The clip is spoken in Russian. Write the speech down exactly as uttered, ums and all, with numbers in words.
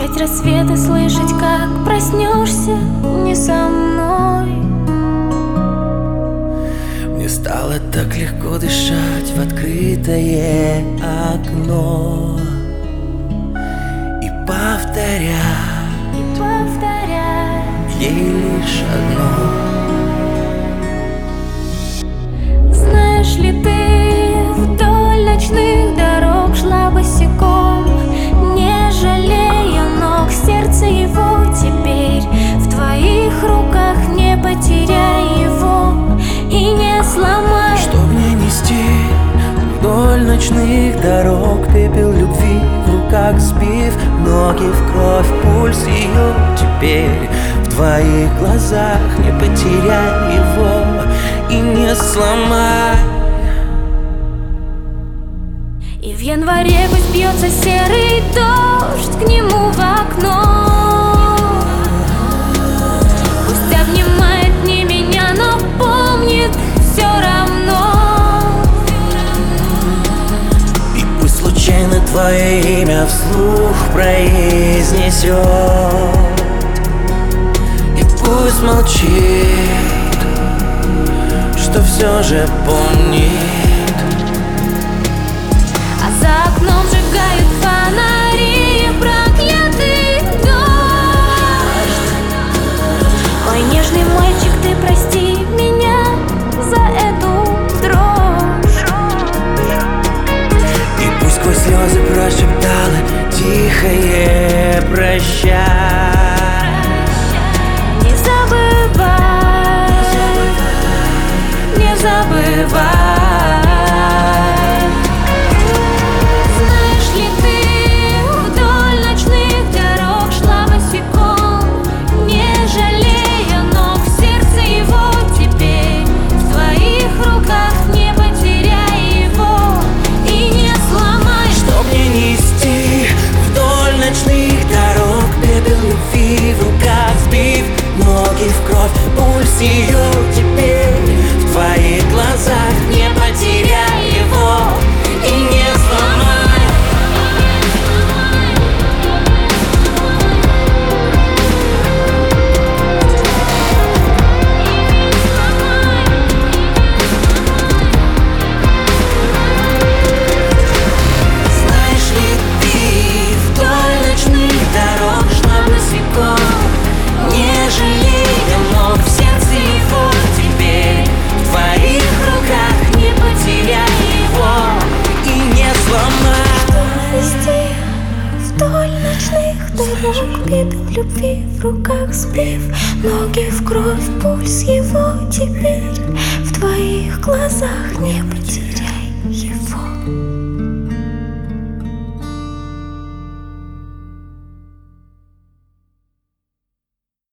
Встречать рассветы, слышать, как проснешься не со мной. Мне стало так легко дышать в открытое окно и повторять, И повторять ей лишь одно. Знаешь ли ты, вдоль ночных дорог шла босиком, не жалея ног, сердце его теперь в твоих руках. Не потеряй его и не сломай. Что мне нести вдоль ночных дорог? Пепел любви в руках сбив, ноги в кровь, пульс ее теперь в твоих глазах. Не потеряй его и не сломай. И в январе пусть бьется серый дождь к нему в окно, пусть обнимает не меня, но помнит все равно. И пусть случайно твое имя вслух произнесет, и пусть молчит, что все же помнит. А за окном сжигают фонари, проклятый дождь. Мой нежный мальчик, ты прости меня за эту дрожь. И пусть сквозь слезы прошептала тихое прощай. Не забывай, не забывай. Знаешь ли ты, вдоль ночных дорог шла босиком, не жалея ног, сердце его теперь в твоих руках. Не потеряй его и не сломай. Что мне нести вдоль ночных дорог? Пепел любви в руках сбив, ноги в кровь, пульс ее теперь в твоих глазах. Не потеряй его и не сломай. Знаешь ли ты, вдоль ночных дорог шла босиком, не жалея ног, в сердце его теперь в твоих руках. Не потеряй его и не сломай. Вести вдоль ночных дорог, пепел любви в руках сбив, ноги в кровь, пульс его теперь в твоих глазах. Не потеряй его.